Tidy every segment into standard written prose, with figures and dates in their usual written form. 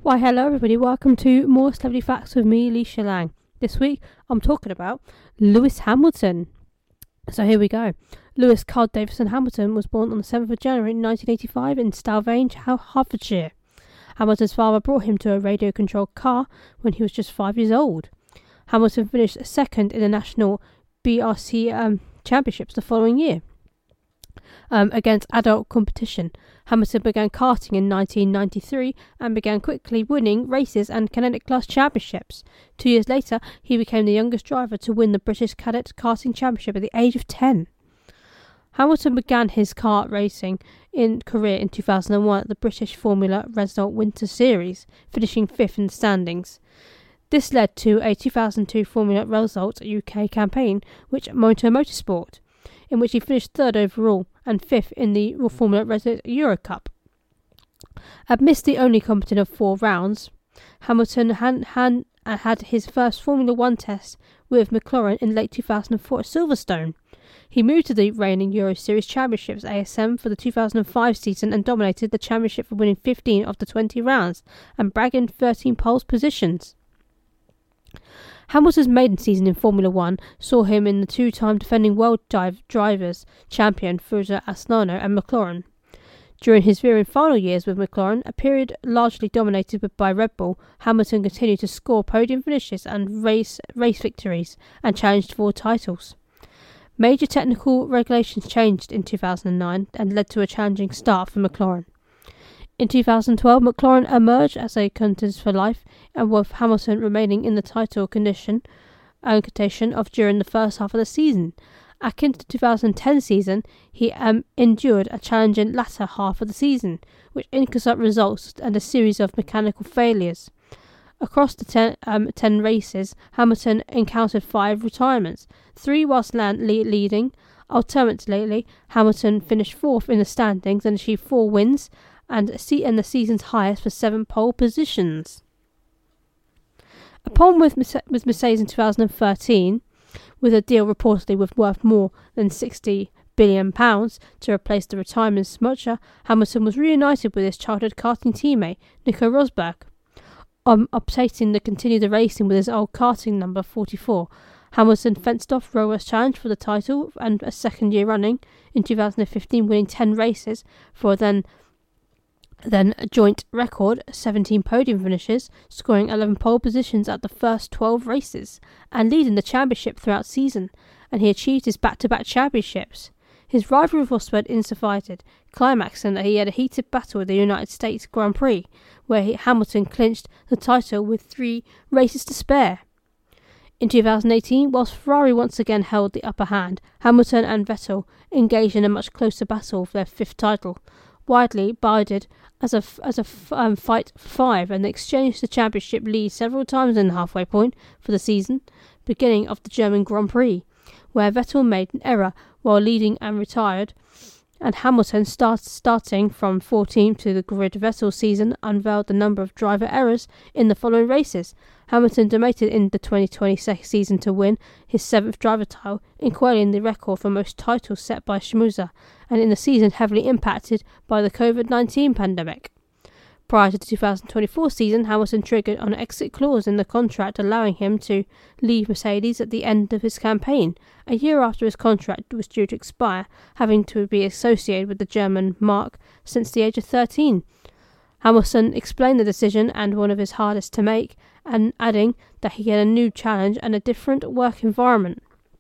Why, hello everybody, welcome to more Celebrity Facts with me, Leisha Lang. This week, I'm talking about Lewis Hamilton. So here we go. Lewis Carl Davison Hamilton was born on the 7th of January 1985 in Stalvange, Hertfordshire. Hamilton's father brought him to a radio-controlled car when he was just 5 years old. Hamilton finished second in the national BRC championships the following year. Against adult competition. Hamilton began karting in 1993 and began quickly winning races and Kinetic Class championships. 2 years later, he became the youngest driver to win the British Cadet Karting Championship at the age of 10. Hamilton began his kart racing career in 2001 at the British Formula Renault Winter Series, finishing 5th in the standings. This led to a 2002 Formula Renault UK campaign, which Motorsport, in which he finished 3rd overall and 5th in the Formula Renault Euro Cup. Amidst the only competing of 4 rounds, Hamilton had his first Formula 1 test with McLaren in late 2004 at Silverstone. He moved to the reigning Euro Series Championships ASM for the 2005 season and dominated the championship for winning 15 of the 20 rounds and bagging 13 pole positions. Hamilton's maiden season in Formula 1 saw him in the 2-time defending World Drivers' Champion Fuerza Astana and McLaren. During his very final years with McLaren, a period largely dominated by Red Bull, Hamilton continued to score podium finishes and race victories and challenged for titles. Major technical regulations changed in 2009 and led to a challenging start for McLaren. In 2012, McLaren emerged as a contender for life, and with Hamilton remaining in the title contention of during the first half of the season. Akin to the 2010 season, he endured a challenging latter half of the season, with inconsistent results and a series of mechanical failures. Across the 10 races, Hamilton encountered 5 retirements, 3 whilst leading. Alternatively, Hamilton finished 4th in the standings and achieved 4 wins, and the season's highest for 7 pole positions. Upon with Mercedes in 2013, with a deal reportedly worth more than £60 billion to replace the retirement smudger, Hamilton was reunited with his childhood karting teammate Nico Rosberg. Optating to continue the racing with his old karting number 44, Hamilton fenced off Rover's challenge for the title and a second year running in 2015, winning 10 races for a joint record 17 podium finishes, scoring 11 pole positions at the first 12 races, and leading the championship throughout season, and he achieved his back-to-back championships. His rivalry with Rosberg intensified, climaxing that he had a heated battle with the United States Grand Prix, where Hamilton clinched the title with 3 races to spare. In 2018, whilst Ferrari once again held the upper hand, Hamilton and Vettel engaged in a much closer battle for their 5th title, widely bided as a fight for 5, and they exchanged the championship lead several times in the halfway point for the season, beginning of the German Grand Prix, where Vettel made an error while leading and retired, and Hamilton, starting from 14th to the grid. Vettel's season unveiled the number of driver errors in the following races. Hamilton dominated in the 2020 season to win his 7th driver title, equaling the record for most titles set by Schumacher, and in the season heavily impacted by the COVID-19 pandemic. Prior to the 2024 season, Hamilton triggered an exit clause in the contract allowing him to leave Mercedes at the end of his campaign, a year after his contract was due to expire, having to be associated with the German marque since the age of 13. Hamilton explained the decision and one of his hardest to make, and adding that he had a new challenge and a different work environment.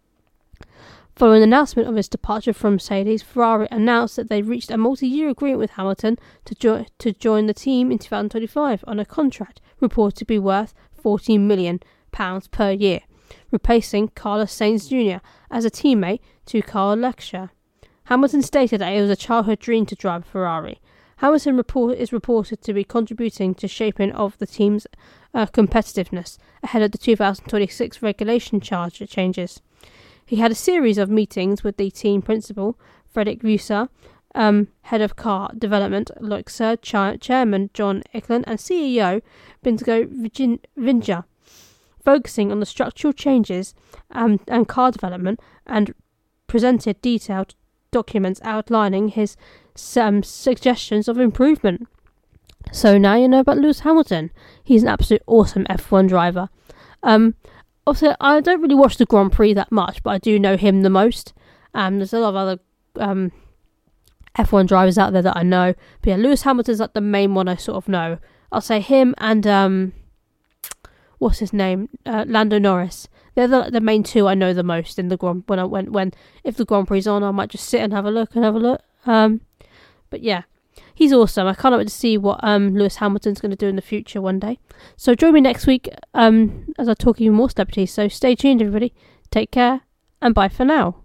Following the announcement of his departure from Mercedes, Ferrari announced that they reached a multi-year agreement with Hamilton to join the team in 2025 on a contract reported to be worth £14 million per year, replacing Carlos Sainz Jr. as a teammate to Karl Leclerc. Hamilton stated that it was a childhood dream to drive a Ferrari. Hamilton is reported to be contributing to shaping of the team's competitiveness ahead of the 2026 regulation changes. He had a series of meetings with the team principal, Frederick Vasseur, head of car development, Luxor, chairman John Eklund, and CEO Bingo Vinja, focusing on the structural changes and car development, and presented detailed documents outlining his suggestions of improvement. So now you know about Lewis Hamilton. He's an absolute awesome F1 driver. Obviously, I don't really watch the Grand Prix that much, but I do know him the most. There's a lot of other F1 drivers out there that I know. But yeah, Lewis Hamilton's like the main one I sort of know. I'll say him and what's his name? Lando Norris. They're the main two I know the most in the Grand. If the Grand Prix's on, I might just sit and have a look. But yeah, he's awesome. I can't wait to see what Lewis Hamilton's going to do in the future one day. So join me next week as I talk even more celebrities. So stay tuned, everybody. Take care and bye for now.